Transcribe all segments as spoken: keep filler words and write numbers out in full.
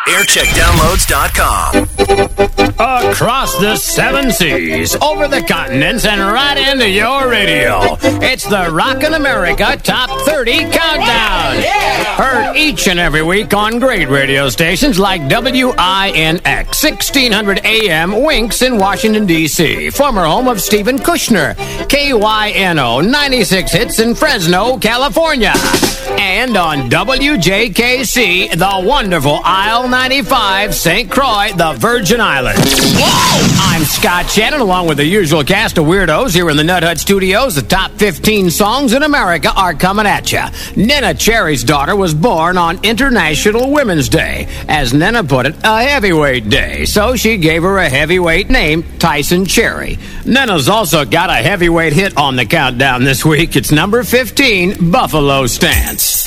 aircheck downloads dot com. Across the seven seas, over the continents, and right into your radio. It's the Rockin' America Top thirty Countdown. Heard each and every week on great radio stations like W I N X, sixteen hundred A M, Winks in Washington, D C, former home of Stephen Kushner, K Y N O, ninety-six hits in Fresno, California. And on W J K C, the wonderful Isle ninety-five, Saint Croix, the Virgin Islands. Whoa! I'm Scott Shannon, along with the usual cast of weirdos here in the Nut Hut Studios. The top fifteen songs in America are coming at you. Nena Cherry's daughter was born on International Women's Day. As Nena put it, a heavyweight day. So she gave her a heavyweight name, Tyson Cherry. Nena's also got a heavyweight hit on the countdown this week. It's number fifteen, Buffalo Stance.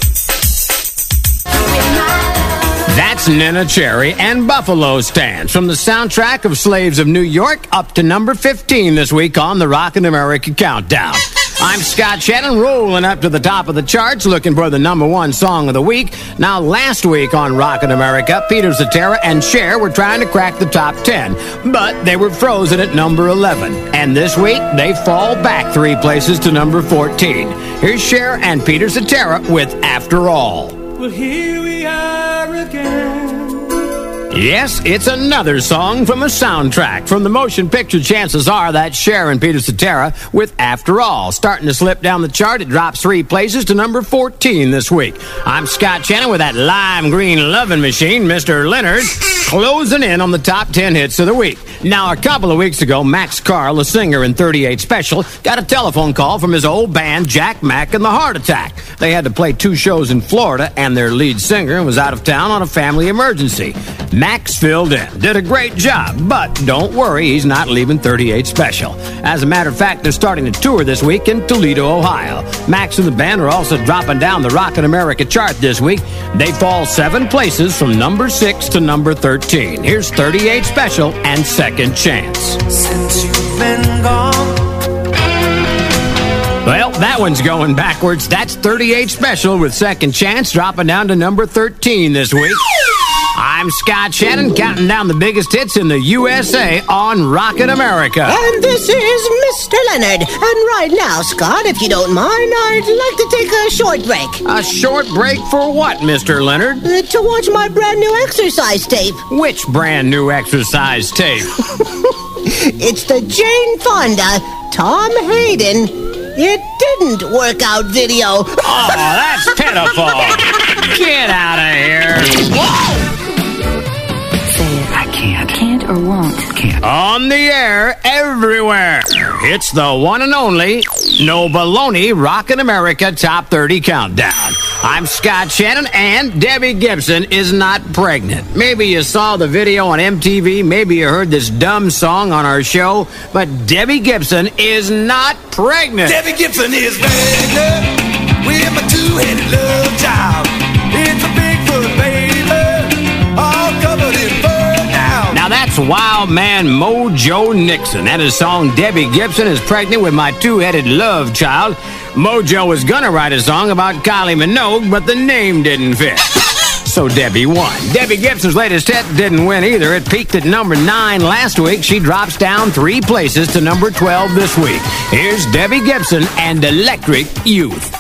That's Nena Cherry and Buffalo Stance from the soundtrack of Slaves of New York, up to number fifteen this week on the Rockin' America Countdown. I'm Scott Shannon, rolling up to the top of the charts, looking for the number one song of the week. Now, last week on Rockin' America, Peter Cetera and Cher were trying to crack the top ten, but they were frozen at number eleven. And this week, they fall back three places to number fourteen. Here's Cher and Peter Cetera with After All. Well, here we are again. Yes, it's another song from a soundtrack. From the motion picture, chances are that's Cher and Peter Cetera with After All. Starting to slip down the chart, it drops three places to number fourteen this week. I'm Scott Shannon with that lime green loving machine, Mister Leonard, closing in on the top ten hits of the week. Now, a couple of weeks ago, Max Carl, a singer in thirty-eight Special, got a telephone call from his old band, Jack Mack and the Heart Attack. They had to play two shows in Florida, and their lead singer was out of town on a family emergency. Max filled in, did a great job, but don't worry, he's not leaving thirty-eight Special. As a matter of fact, they're starting a tour this week in Toledo, Ohio. Max and the band are also dropping down the Rockin' America chart this week. They fall seven places from number six to number thirteen. Here's thirty-eight Special and Second Chance. Since you've been gone. Well, that one's going backwards. That's thirty-eight Special with Second Chance, dropping down to number thirteen this week. I'm Scott Shannon, counting down the biggest hits in the U S A on Rockin' America. And this is Mister Leonard. And right now, Scott, if you don't mind, I'd like to take a short break. A short break for what, Mister Leonard? Uh, to watch my brand new exercise tape. Which brand new exercise tape? It's the Jane Fonda, Tom Hayden, It Didn't Work Out video. Oh, that's pitiful. Get out of here. Whoa! I can't. Can't or won't. Can't. On the air, everywhere. It's the one and only No Baloney Rockin' America Top thirty Countdown. I'm Scott Shannon, and Debbie Gibson is not pregnant. Maybe you saw the video on M T V, maybe you heard this dumb song on our show, but Debbie Gibson is not pregnant. Debbie Gibson is pregnant with my two-headed love child. It's a Bigfoot baby, all covered in fur now. Now that's wild man Mojo Nixon and his song Debbie Gibson is pregnant with my two-headed love child. Mojo was gonna write a song about Kylie Minogue, but the name didn't fit. So Debbie won. Debbie Gibson's latest hit didn't win either. It peaked at number nine last week. She drops down three places to number twelve this week. Here's Debbie Gibson and Electric Youth.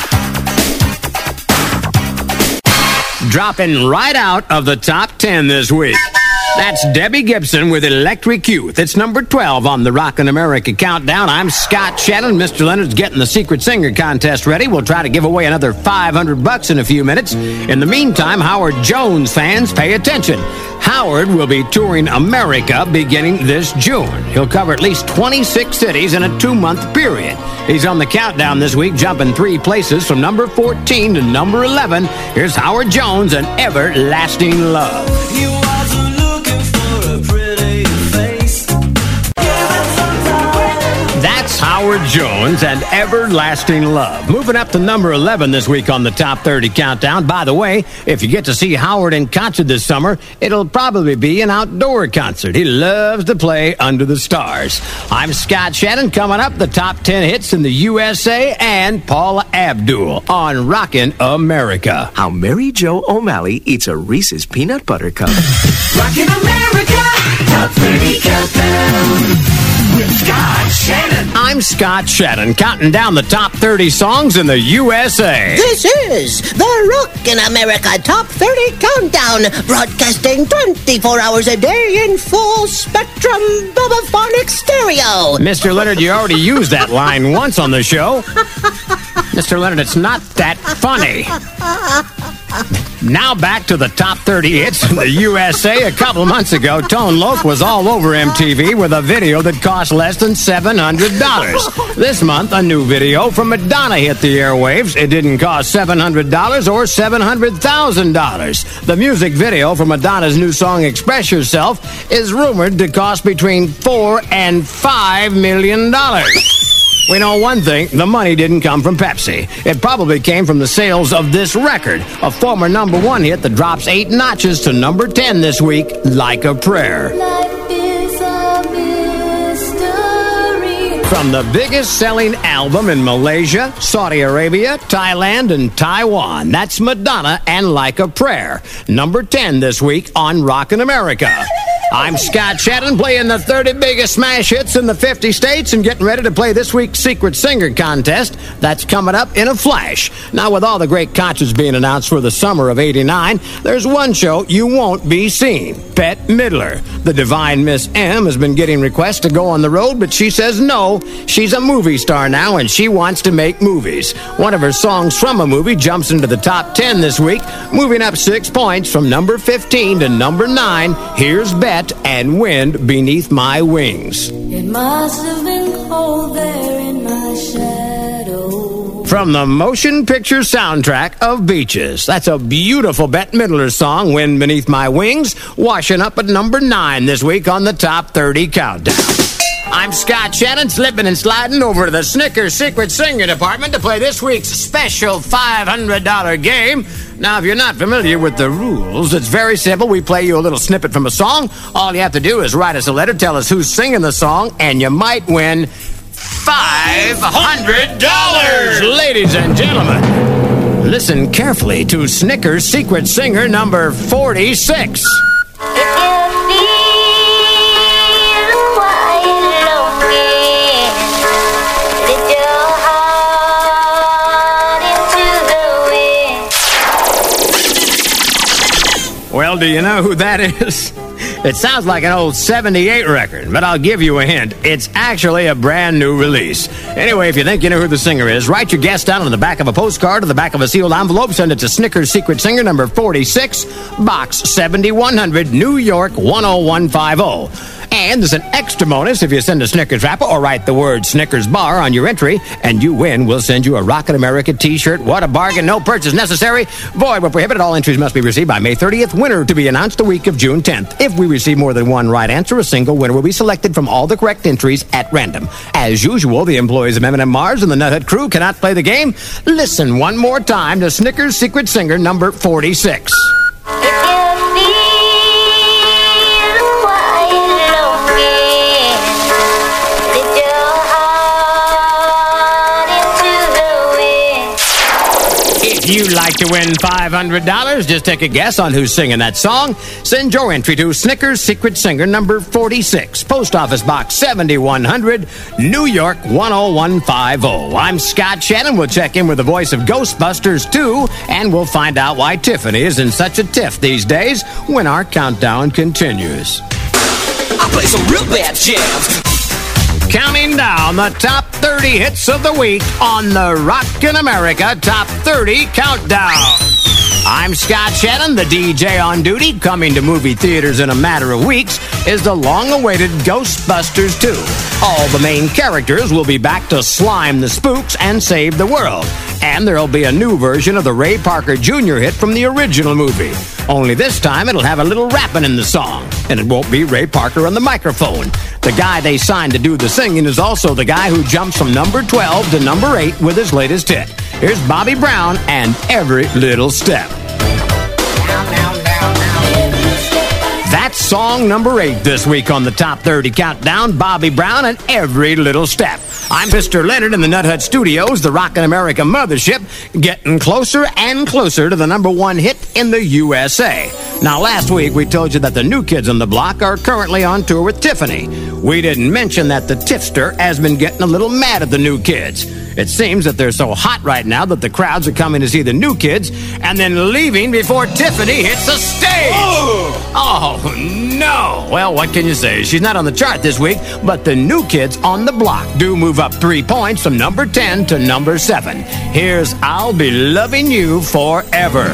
Dropping right out of the top ten this week. That's Debbie Gibson with Electric Youth. It's number twelve on the Rockin' America Countdown. I'm Scott Shannon. Mister Leonard's getting the Secret Singer contest ready. We'll try to give away another five hundred bucks in a few minutes. In the meantime, Howard Jones fans, pay attention. Howard will be touring America beginning this June. He'll cover at least twenty-six cities in a two-month period. He's on the countdown this week, jumping three places from number fourteen to number eleven. Here's Howard Jones and Everlasting Love. You wasn't looking for a pretty face. That's Howard Howard Jones and Everlasting Love. Moving up to number eleven this week on the Top thirty Countdown. By the way, if you get to see Howard in concert this summer, it'll probably be an outdoor concert. He loves to play under the stars. I'm Scott Shannon. Coming up, the top ten hits in the U S A and Paula Abdul on Rockin' America. How Mary Jo O'Malley eats a Reese's peanut butter cup. Rockin' America, Top thirty Countdown with Scott Shannon. I'm Scott Shannon, counting down the top thirty songs in the U S A. This is the Rockin' America Top thirty Countdown, broadcasting twenty-four hours a day in full spectrum Bobophonic stereo. Mister Leonard, you already used that line once on the show. Mister Leonard, it's not that funny. Now back to the top thirty hits in the U S A. A couple months ago, Tone Loc was all over M T V with a video that cost less than seven hundred dollars. This month, a new video from Madonna hit the airwaves. It didn't cost seven hundred dollars or seven hundred thousand dollars. The music video for Madonna's new song, Express Yourself, is rumored to cost between four and five million dollars. We know one thing, the money didn't come from Pepsi. It probably came from the sales of this record, a former number one hit that drops eight notches to number ten this week, Like a Prayer. Life is a mystery. From the biggest selling album in Malaysia, Saudi Arabia, Thailand, and Taiwan, that's Madonna and Like a Prayer. Number ten this week on Rockin' America. I'm Scott Shannon, playing the thirty biggest smash hits in the fifty states and getting ready to play this week's Secret Singer contest. That's coming up in a flash. Now, with all the great concerts being announced for the summer of eighty-nine, there's one show you won't be seeing, Bette Midler. The divine Miss M has been getting requests to go on the road, but she says no. She's a movie star now, and she wants to make movies. One of her songs from a movie jumps into the top ten this week, moving up six points from number fifteen to number nine. Here's Bette and Wind Beneath My Wings. It must have been cold there in my shadow. From the motion picture soundtrack of Beaches. That's a beautiful Bette Midler song, Wind Beneath My Wings, washing up at number nine this week on the Top thirty Countdown. I'm Scott Shannon, slipping and sliding over to the Snickers Secret Singer department to play this week's special five hundred dollars game. Now, if you're not familiar with the rules, it's very simple. We play you a little snippet from a song. All you have to do is write us a letter, tell us who's singing the song, and you might win five hundred dollars. Ladies and gentlemen, listen carefully to Snickers Secret Singer number forty-six. Well, do you know who that is? It sounds like an old seventy-eight record, but I'll give you a hint. It's actually a brand new release. Anyway, if you think you know who the singer is, write your guess down on the back of a postcard or the back of a sealed envelope. Send it to Snickers Secret Singer number forty-six, Box seventy-one hundred, New York one oh one five oh. And there's an extra bonus if you send a Snickers wrapper or write the word Snickers Bar on your entry, and you win. We'll send you a Rockin' America t-shirt. What a bargain. No purchase necessary. Void where prohibited. All entries must be received by May thirtieth. Winner to be announced the week of June tenth. If we receive more than one right answer, a single winner will be selected from all the correct entries at random. As usual, the employees of M and M Mars and the Nuthead crew cannot play the game. Listen one more time to Snickers Secret Singer number forty-six. If you'd like to win five hundred dollars, just take a guess on who's singing that song. Send your entry to Snickers Secret Singer number forty-six, Post Office Box seventy-one hundred, New York one oh one five oh. I'm Scott Shannon. We'll check in with the voice of Ghostbusters two, and we'll find out why Tiffany is in such a tiff these days when our countdown continues. I play some real bad jams. Counting down the top thirty hits of the week on the Rockin' America Top thirty Countdown. I'm Scott Shannon, the D J on duty. Coming to movie theaters in a matter of weeks is the long-awaited Ghostbusters two. All the main characters will be back to slime the spooks and save the world. And there'll be a new version of the Ray Parker Junior hit from the original movie. Only this time it'll have a little rapping in the song. And it won't be Ray Parker on the microphone. The guy they signed to do the singing is also the guy who jumps from number twelve to number eight with his latest hit. Here's Bobby Brown and Every Little Step. That's song number eight this week on the Top thirty Countdown, Bobby Brown and Every Little Step. I'm Mister Leonard in the Nut Hut Studios, the Rockin' America mothership, getting closer and closer to the number one hit in the U S A. Now, last week we told you that the New Kids on the Block are currently on tour with Tiffany. We didn't mention that the Tifster has been getting a little mad at the New Kids. It seems that they're so hot right now that the crowds are coming to see the New Kids and then leaving before Tiffany hits the stage. Oh, oh no. Well, what can you say? She's not on the chart this week, but the New Kids on the Block do move up three points from number ten to number seven. Here's I'll Be Loving You Forever.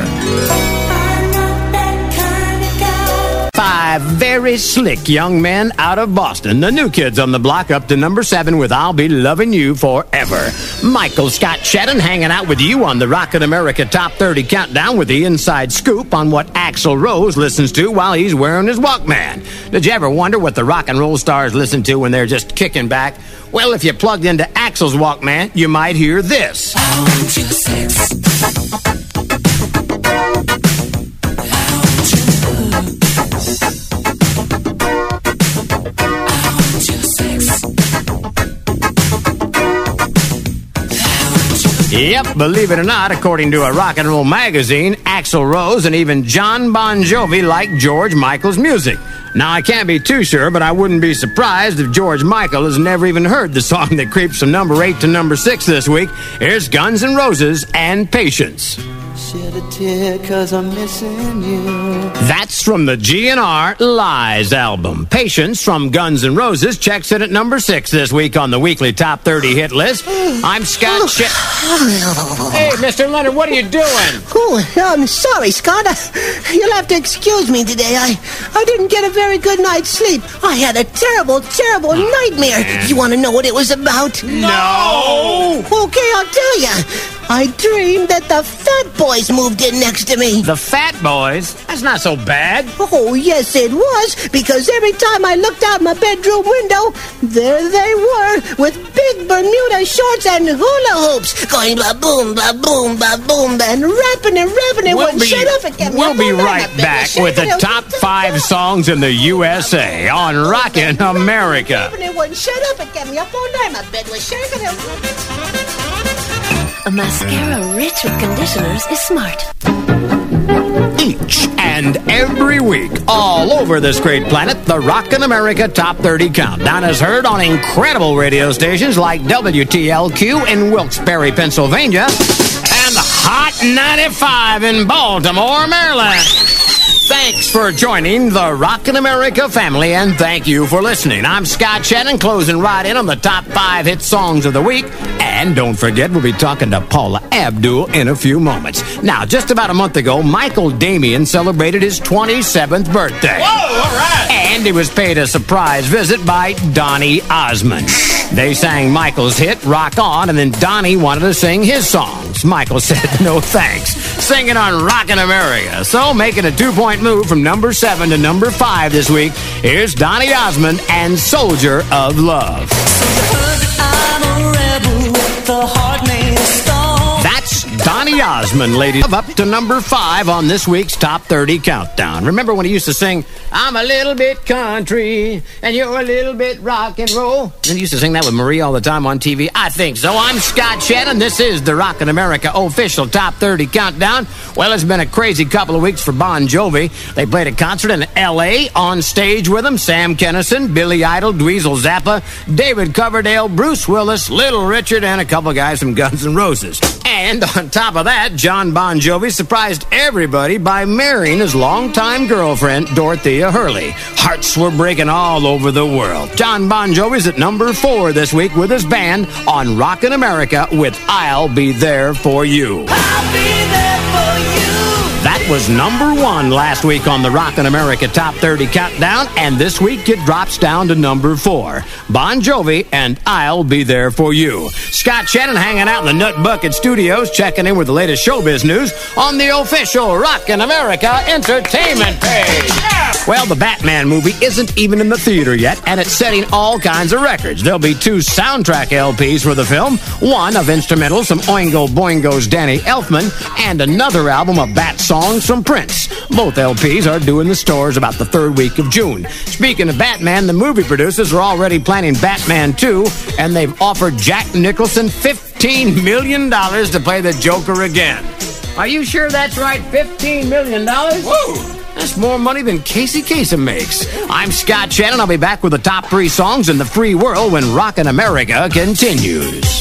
Five very slick young men out of Boston. The New Kids on the Block up to number seven with I'll Be Loving You Forever. Michael Scott Shannon hanging out with you on the Rockin' America Top thirty Countdown with the inside scoop on what Axl Rose listens to while he's wearing his Walkman. Did you ever wonder what the rock and roll stars listen to when they're just kicking back? Well, if you plugged into Axl's Walkman, you might hear this. I want your sex. Yep, believe it or not, according to a rock and roll magazine, Axl Rose and even John Bon Jovi like George Michael's music. Now, I can't be too sure, but I wouldn't be surprised if George Michael has never even heard the song that creeps from number eight to number six this week. Here's Guns N' Roses and Patience. Shed a tear 'cause I'm missing you. That's from the G N R Lies album. Patience from Guns N' Roses checks in at number six this week on the weekly Top thirty hit list. I'm Scott Sh- Hey, Mister Leonard, what are you doing? Oh, I'm sorry, Scott. You'll have to excuse me today. I, I didn't get a very good night's sleep. I had a terrible, terrible nightmare. You want to know what it was about? No! Okay, I'll tell you. I dreamed that the Fat Boys moved in next to me. The Fat Boys? That's not so bad. Oh, yes, it was, because every time I looked out my bedroom window, there they were, with big Bermuda shorts and hula hoops, going ba-boom, ba-boom, ba-boom, and rapping and rapping, and we'll wouldn't be, shut up again. We'll be right back with the top five songs in the U S A on Rockin' America. It wouldn't shut up and get me up all night. My bed was shaking. A mascara rich with conditioners is smart. Each and every week, all over this great planet, the Rockin' America Top thirty Countdown is heard on incredible radio stations like W T L Q in Wilkes-Barre, Pennsylvania, and Hot ninety-five in Baltimore, Maryland. Thanks for joining the Rockin' America family, and thank you for listening. I'm Scott Shannon, closing right in on the top five hit songs of the week. And don't forget, we'll be talking to Paula Abdul in a few moments. Now, just about a month ago, Michael Damian celebrated his twenty-seventh birthday. Whoa, all right! And he was paid a surprise visit by Donny Osmond. They sang Michael's hit, Rock On, and then Donny wanted to sing his songs. Michael said no thanks, singing on Rockin' America. So, making a two-point move from number seven to number five this week, here's Donny Osmond and Soldier of Love. That's Donny Osmond, ladies. Up to number five on this week's Top thirty Countdown. Remember when he used to sing, I'm a little bit country, and you're a little bit rock and roll? And he used to sing that with Marie all the time on T V. I think so. I'm Scott Shannon. This is the Rockin' America official Top thirty Countdown. Well, it's been a crazy couple of weeks for Bon Jovi. They played a concert in L A on stage with him. Sam Kinison, Billy Idol, Dweezil Zappa, David Coverdale, Bruce Willis, Little Richard, and a couple guys from Guns N' Roses. And on top of that, John Bon Jovi surprised everybody by marrying his longtime girlfriend, Dorothea Hurley. Hearts were breaking all over the world. John Bon Jovi's at number four this week with his band on Rockin' America with I'll Be There For You. I'll be there for you. It was number one last week on the Rockin' America Top thirty Countdown, and this week it drops down to number four. Bon Jovi and I'll Be There For You. Scott Shannon hanging out in the Nut Bucket Studios, checking in with the latest showbiz news on the official Rockin' America Entertainment page. Well, the Batman movie isn't even in the theater yet, and it's setting all kinds of records. There'll be two soundtrack L Ps for the film, one of instrumentals from Oingo Boingo's Danny Elfman, and another album of Bat songs from Prince. Both L Ps are due in the stores about the third week of June. Speaking of Batman, the movie producers are already planning Batman two, and they've offered Jack Nicholson fifteen million dollars to play the Joker again. Are you sure that's right? fifteen million dollars? Whoa! That's more money than Casey Kasem makes. I'm Scott Shannon. I'll be back with the top three songs in the free world when Rockin' America continues.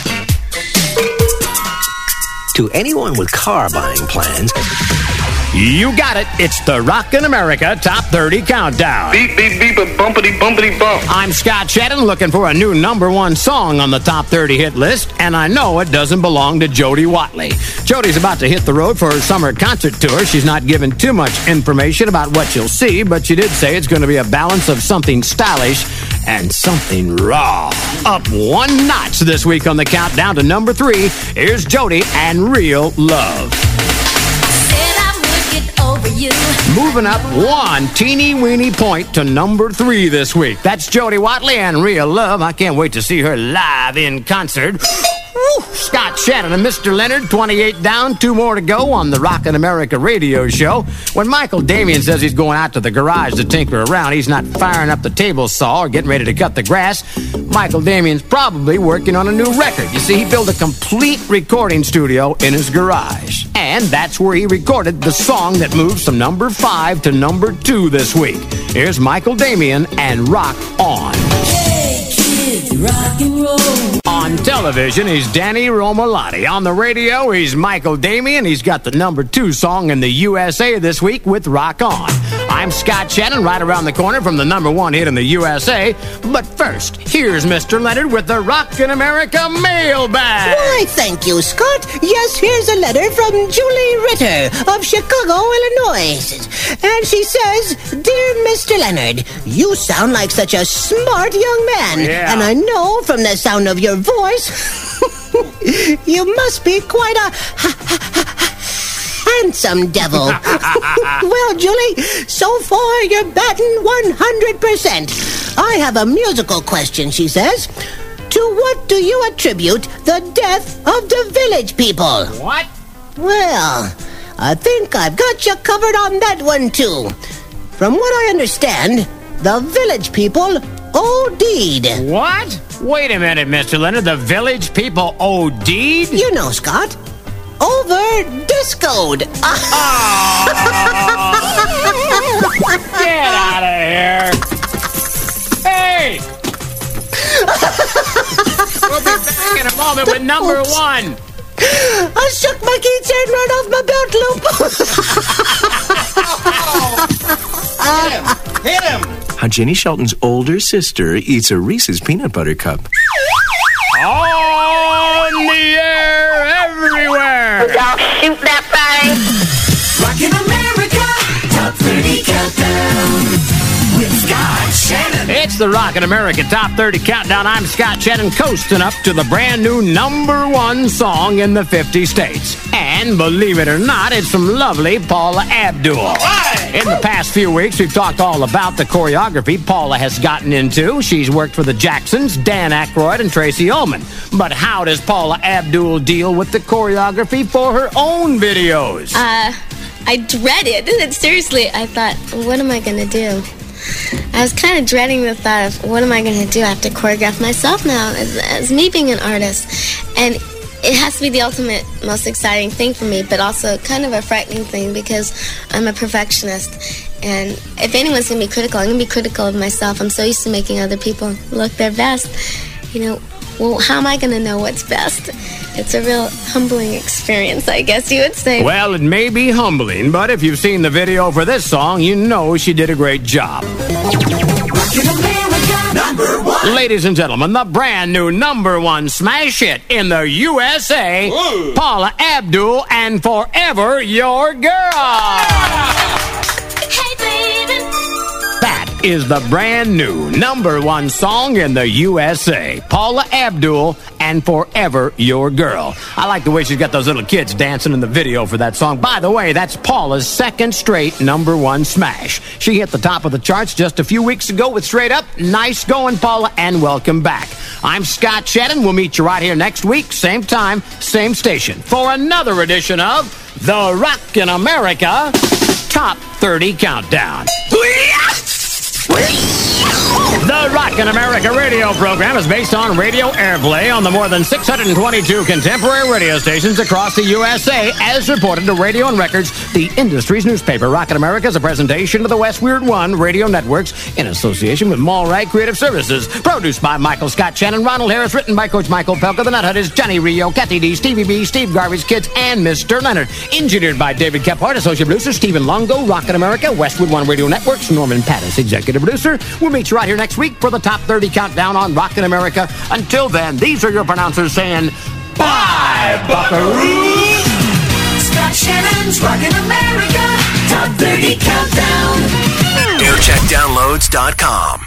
To anyone with car buying plans, you got it. It's the Rockin' America Top thirty Countdown. Beep, beep, beep, a bumpity, bumpity, bump. I'm Scott Shannon, looking for a new number one song on the Top thirty hit list, and I know it doesn't belong to Jody Watley. Jody's about to hit the road for her summer concert tour. She's not given too much information about what you'll see, but she did say it's going to be a balance of something stylish and something raw. Up one notch this week on the countdown to number three. Here's Jody and Real Love. You. Moving up one teeny weeny point to number three this week. That's Jody Watley and Real Love. I can't wait to see her live in concert. Woo! Scott Shannon and Mister Leonard, twenty-eight down, two more to go on the Rockin' America radio show. When Michael Damian says he's going out to the garage to tinker around, he's not firing up the table saw or getting ready to cut the grass. Michael Damian's probably working on a new record. You see, he built a complete recording studio in his garage. And that's where he recorded the song that moves from number five to number two this week. Here's Michael Damian and Rock On. Hey kids, rock and roll. On television, he's Danny Romolotti. On the radio, he's Michael Damian. He's got the number two song in the U S A this week with Rock On. I'm Scott Shannon, right around the corner from the number one hit in the U S A. But first, here's Mister Leonard with the Rockin' America mailbag. Why, thank you, Scott. Yes, here's a letter from Julie Ritter of Chicago, Illinois. And she says, Dear Mister Leonard, you sound like such a smart young man. Yeah. And I know from the sound of your voice, you must be quite a handsome devil. Well, Julie, so far you're batting one hundred percent. I have a musical question, she says. To what do you attribute the death of the Village People? What? Well, I think I've got you covered on that one, too. From what I understand, the Village People O D'd. What? Wait a minute, Mister Leonard. The Village People O D'd? You know, Scott. Over-discoed. Oh. Get out of here. Hey! We'll be back in a moment with number Oops. one. I shook my keychain right off my belt loop. Hit him! how Jenny Shelton's older sister eats a Reese's peanut butter cup. On the air everywhere. Y'all shoot that thing. Rockin' America, Top thirty Countdown with Scott Shannon. It's the Rockin' America Top thirty Countdown. I'm Scott Shannon, coasting up to the brand new number one song in the fifty states. And believe it or not, it's from lovely Paula Abdul. Right. In the past few weeks, we've talked all about the choreography Paula has gotten into. She's worked for the Jacksons, Dan Aykroyd, and Tracy Ullman. But how does Paula Abdul deal with the choreography for her own videos? Uh, I dreaded it. Seriously, I thought, what am I going to do? I was kind of dreading the thought of, what am I going to do? I have to choreograph myself now as, as me being an artist. And it has to be the ultimate, most exciting thing for me, but also kind of a frightening thing because I'm a perfectionist. And if anyone's going to be critical, I'm going to be critical of myself. I'm so used to making other people look their best. You know, well, how am I going to know what's best? It's a real humbling experience, I guess you would say. Well, it may be humbling, but if you've seen the video for this song, you know she did a great job. Rockin' America, number one. Ladies and gentlemen, the brand new number one smash hit in the U S A, Ooh. Paula Abdul and Forever Your Girl. Hey, baby. That is the brand new number one song in the U S A, Paula Abdul and Forever Your Girl. I like the way she's got those little kids dancing in the video for that song. By the way, that's Paula's second straight number one smash. She hit the top of the charts just a few weeks ago with Straight Up. Nice going, Paula, and welcome back. I'm Scott Shannon. We'll meet you right here next week, same time, same station, for another edition of the Rockin' America Top thirty Countdown. The Rockin' America radio program is based on radio airplay on the more than six hundred twenty-two contemporary radio stations across the U S A, as reported to Radio and Records, the industry's newspaper. Rockin' America is a presentation of the West Weird One Radio Networks in association with Mallrag Creative Services. Produced by Michael Scott Shannon, Ronald Harris, written by Coach Michael Pelka, the Nuthutters, Johnny Rio, Kathy D, Stevie B, Steve Garvey's Kids, and Mister Leonard. Engineered by David Kephart, associate producer Stephen Longo, Rockin' America, Westwood One Radio Networks, Norman Pattis, executive producer. We'll meet you right here next week for the Top thirty Countdown on Rockin' America. Until then, these are your pronouncers saying, bye, buckaroos! Scott Shannon's Rockin' America Top thirty Countdown. air check downloads dot com